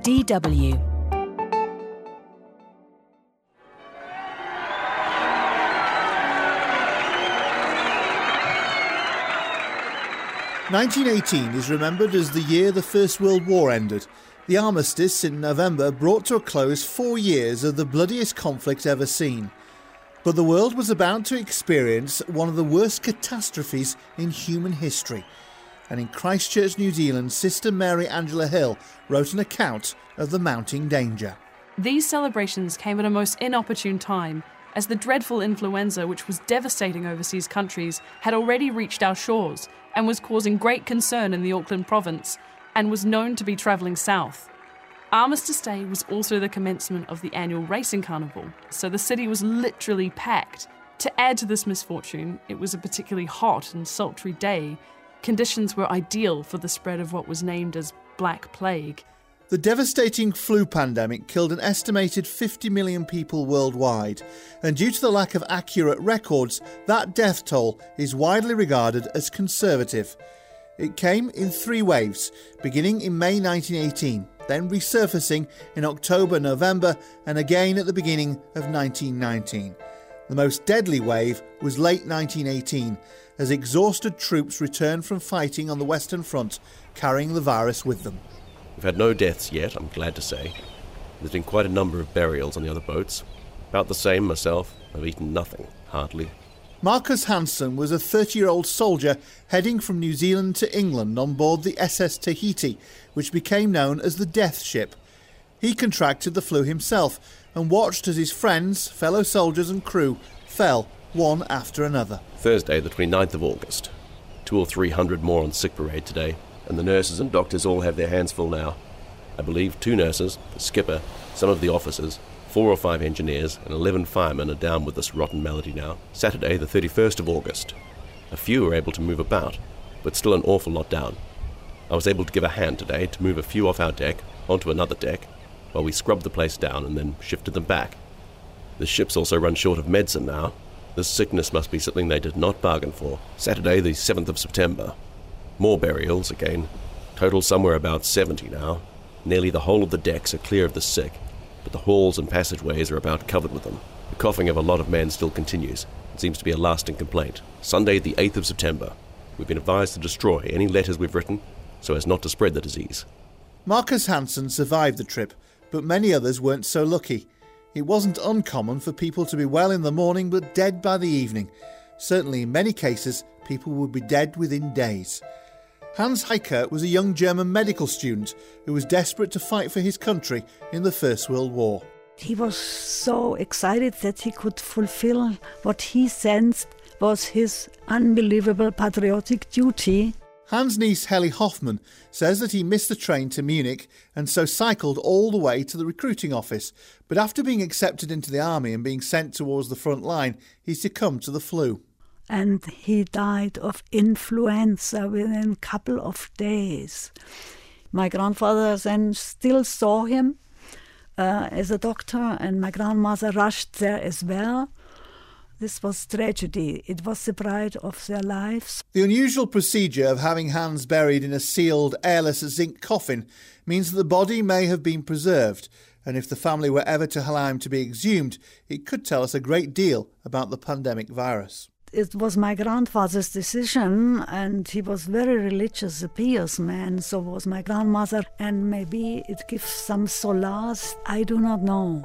DW. "1918 is remembered as the year the First World War ended. The armistice in November brought to a close 4 years of the bloodiest conflict ever seen. But the world was about to experience one of the worst catastrophes in human history. And in Christchurch, New Zealand, Sister Mary Angela Hill wrote an account of the mounting danger. These celebrations came at a most inopportune time, as the dreadful influenza, which was devastating overseas countries, had already reached our shores and was causing great concern in the Auckland province and was known to be travelling south. Armistice Day was also the commencement of the annual racing carnival, so the city was literally packed. To add to this misfortune, it was a particularly hot and sultry day. Conditions were ideal for the spread of what was named as Black Plague. The devastating flu pandemic killed an estimated 50 million people worldwide, and due to the lack of accurate records, that death toll is widely regarded as conservative. It came in 3 waves, beginning in May 1918, then resurfacing in October, November, and again at the beginning of 1919. The most deadly wave was late 1918, as exhausted troops returned from fighting on the Western Front, carrying the virus with them. We've had no deaths yet, I'm glad to say. There's been quite a number of burials on the other boats. About the same myself. I've eaten nothing, hardly. Marcus Hansen was a 30-year-old soldier heading from New Zealand to England on board the SS Tahiti, which became known as the Death Ship. He contracted the flu himself and watched as his friends, fellow soldiers and crew fell one after another. Thursday, the 29th of August. 200 or 300 more on sick parade today, and the nurses and doctors all have their hands full now. I believe 2 nurses, the skipper, some of the officers, 4 or 5 engineers, and 11 firemen are down with this rotten malady now. Saturday, the 31st of August. A few are able to move about, but still an awful lot down. I was able to give a hand today to move a few off our deck onto another deck, while we scrubbed the place down and then shifted them back. The ship's also run short of medicine now. This sickness must be something they did not bargain for. Saturday, the 7th of September. More burials again. Total somewhere about 70 now. Nearly the whole of the decks are clear of the sick, but the halls and passageways are about covered with them. The coughing of a lot of men still continues. It seems to be a lasting complaint. Sunday, the 8th of September. We've been advised to destroy any letters we've written so as not to spread the disease. Marcus Hansen survived the trip, but many others weren't so lucky. It wasn't uncommon for people to be well in the morning but dead by the evening. Certainly in many cases, people would be dead within days. Hans Heikert was a young German medical student who was desperate to fight for his country in the First World War. He was so excited that he could fulfill what he sensed was his unbelievable patriotic duty. Hans' niece Heli Hoffmann says that he missed the train to Munich and so cycled all the way to the recruiting office. But after being accepted into the army and being sent towards the front line, he succumbed to the flu. And he died of influenza within a couple of days. My grandfather then still saw him as a doctor, and my grandmother rushed there as well. This was tragedy. It was the pride of their lives. The unusual procedure of having Hans buried in a sealed, airless zinc coffin means that the body may have been preserved, and if the family were ever to allow him to be exhumed, it could tell us a great deal about the pandemic virus. It was my grandfather's decision, and he was very religious, a pious man, so was my grandmother, and maybe it gives some solace. I do not know.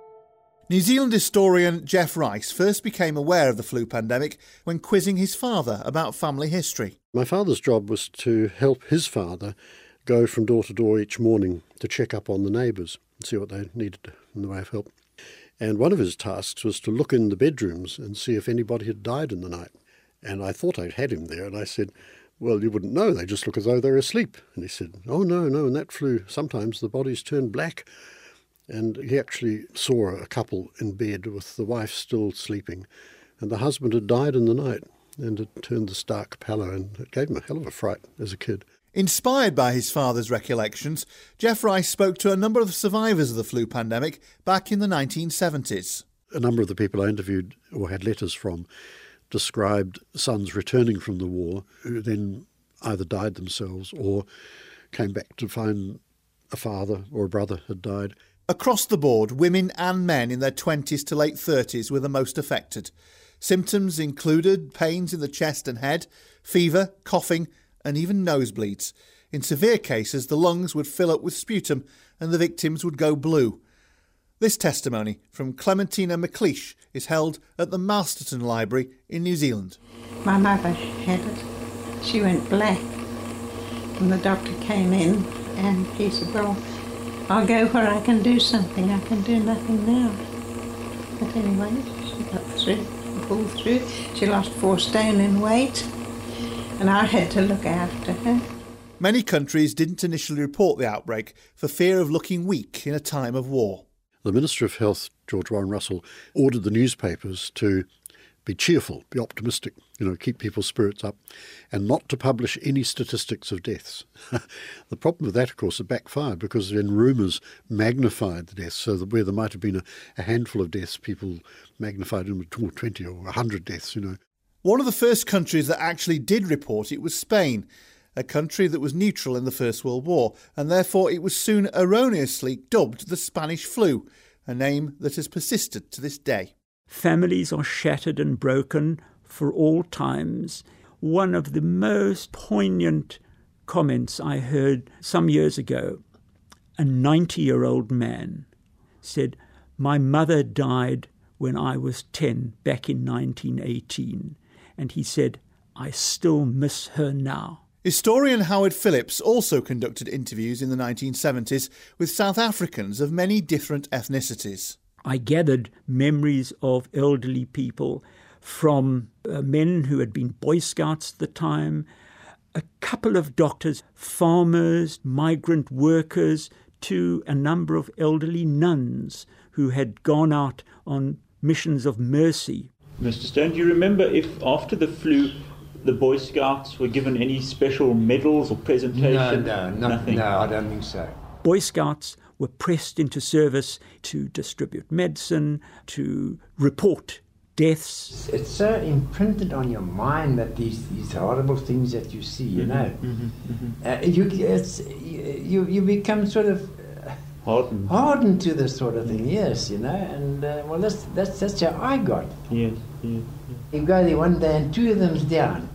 New Zealand historian Jeff Rice first became aware of the flu pandemic when quizzing his father about family history. My father's job was to help his father go from door to door each morning to check up on the neighbours and see what they needed in the way of help. And one of his tasks was to look in the bedrooms and see if anybody had died in the night. And I thought I'd had him there, and I said, well, you wouldn't know, they just look as though they're asleep. And he said, oh, no, in that flu, sometimes the bodies turn black. And he actually saw a couple in bed with the wife still sleeping, and the husband had died in the night, and it turned this dark pallor, and it gave him a hell of a fright as a kid. Inspired by his father's recollections, Jeff Rice spoke to a number of survivors of the flu pandemic back in the 1970s. A number of the people I interviewed or had letters from described sons returning from the war who then either died themselves or came back to find a father or a brother had died. Across the board, women and men in their 20s to late 30s were the most affected. Symptoms included pains in the chest and head, fever, coughing, and even nosebleeds. In severe cases, the lungs would fill up with sputum and the victims would go blue. This testimony from Clementina McLeish is held at the Masterton Library in New Zealand. My mother had it. She went black. And the doctor came in and he said, well, I'll go where I can do something. I can do nothing now. But anyway, she got through, pulled through. She lost 4 stone in weight and I had to look after her. Many countries didn't initially report the outbreak for fear of looking weak in a time of war. The Minister of Health, George Warren Russell, ordered the newspapers to be cheerful, be optimistic, keep people's spirits up, and not to publish any statistics of deaths. The problem with that, of course, it backfired because then rumours magnified the deaths, so that where there might have been a handful of deaths, people magnified them to 20 or 100 deaths, One of the first countries that actually did report it was Spain, a country that was neutral in the First World War, and therefore it was soon erroneously dubbed the Spanish flu, a name that has persisted to this day. Families are shattered and broken for all times. One of the most poignant comments I heard some years ago, a 90-year-old man said, "My mother died when I was 10 back in 1918. And he said, I still miss her now." Historian Howard Phillips also conducted interviews in the 1970s with South Africans of many different ethnicities. I gathered memories of elderly people from men who had been Boy Scouts at the time, a couple of doctors, farmers, migrant workers, to a number of elderly nuns who had gone out on missions of mercy. Mr. Stone, do you remember if after the flu the Boy Scouts were given any special medals or presentation? Nothing. No, I don't think so. Boy Scouts were pressed into service to distribute medicine, to report deaths. It's so imprinted on your mind that these horrible things that you see, you become sort of hardened to this sort of thing. Yes, and well, that's how I got. Yes. You go there one day and 2 of them's down.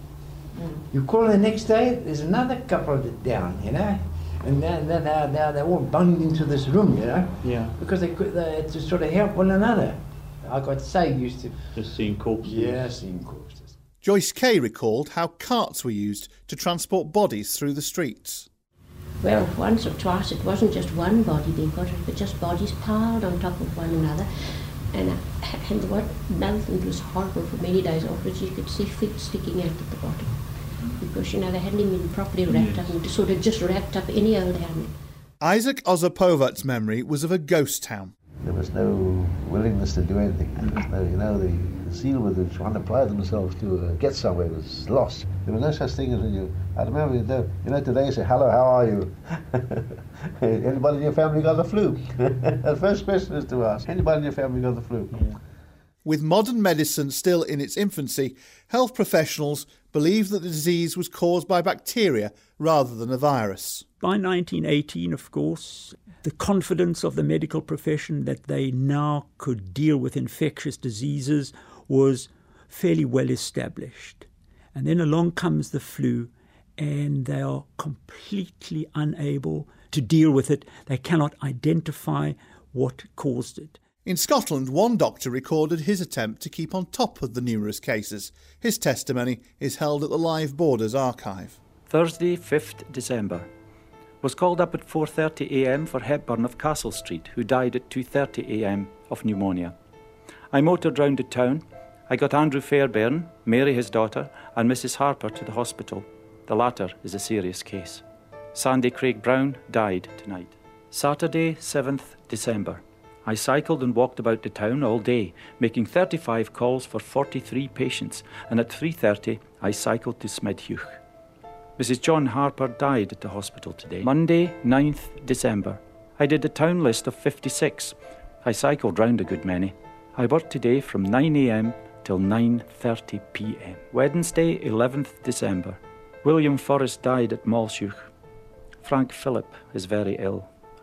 You call the next day, there's another couple down, and they're all bunged into this room, Yeah. because they had to sort of help one another. I got so used to just seeing corpses. Yeah, seeing corpses. Joyce Kay recalled how carts were used to transport bodies through the streets. Well, once or twice it wasn't just one body being put in, but just bodies piled on top of one another. And what another thing that was horrible for many days afterwards, you could see feet sticking out at the bottom. Because, they hadn't even been properly wrapped up, and sort of just wrapped up any old hand. Isaac Ozapovat's memory was of a ghost town. There was no willingness to do anything. There was no, the zeal with which one applied themselves to get somewhere was lost. There was no such thing as when I remember, today you say, hello, how are you? Anybody in your family got the flu? The first question is to ask, anybody in your family got the flu? Yeah. With modern medicine still in its infancy, health professionals believed that the disease was caused by bacteria rather than a virus. By 1918, of course, the confidence of the medical profession that they now could deal with infectious diseases was fairly well established. And then along comes the flu, and they are completely unable to deal with it. They cannot identify what caused it. In Scotland, one doctor recorded his attempt to keep on top of the numerous cases. His testimony is held at the Live Borders archive. Thursday, 5th December. Was called up at 4:30 a.m. for Hepburn of Castle Street, who died at 2:30 a.m. of pneumonia. I motored round to town. I got Andrew Fairbairn, Mary his daughter, and Mrs. Harper to the hospital. The latter is a serious case. Sandy Craig Brown died tonight. Saturday, 7th December. I cycled and walked about the town all day, making 35 calls for 43 patients, and at 3:30 I cycled to Smedhugh. Mrs. John Harper died at the hospital today. Monday, 9th December. I did a town list of 56. I cycled round a good many. I worked today from 9 a.m. till 9:30 p.m. Wednesday, 11th December. William Forrest died at Malshugh. Frank Phillip is very ill.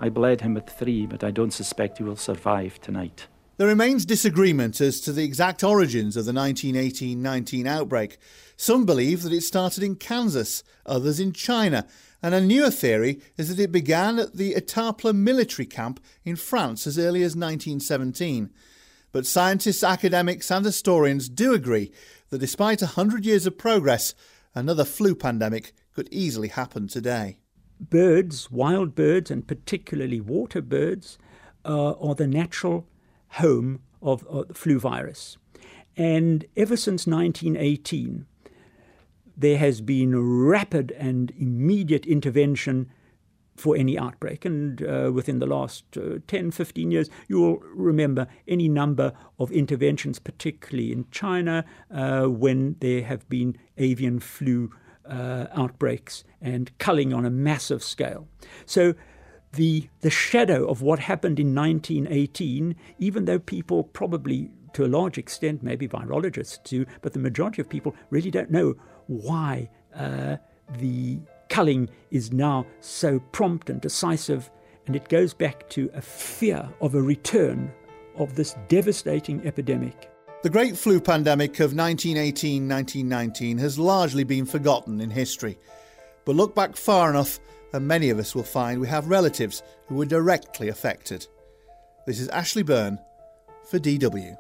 I bled him with 3, but I don't suspect he will survive tonight. There remains disagreement as to the exact origins of the 1918-19 outbreak. Some believe that it started in Kansas, others in China, and a newer theory is that it began at the Etaples military camp in France as early as 1917. But scientists, academics and historians do agree that despite 100 years of progress, another flu pandemic could easily happen today. Birds, wild birds and particularly water birds, are the natural home of the flu virus. And ever since 1918, there has been rapid and immediate intervention for any outbreak. And within the last 10, 15 years, you will remember any number of interventions, particularly in China, when there have been avian flu outbreaks and culling on a massive scale. So the shadow of what happened in 1918, even though people probably, to a large extent, maybe virologists do, but the majority of people really don't know why the culling is now so prompt and decisive, and it goes back to a fear of a return of this devastating epidemic. The Great Flu Pandemic of 1918-1919 has largely been forgotten in history. But look back far enough and many of us will find we have relatives who were directly affected. This is Ashley Byrne for DW.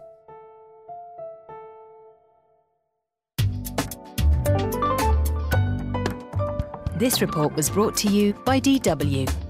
This report was brought to you by DW.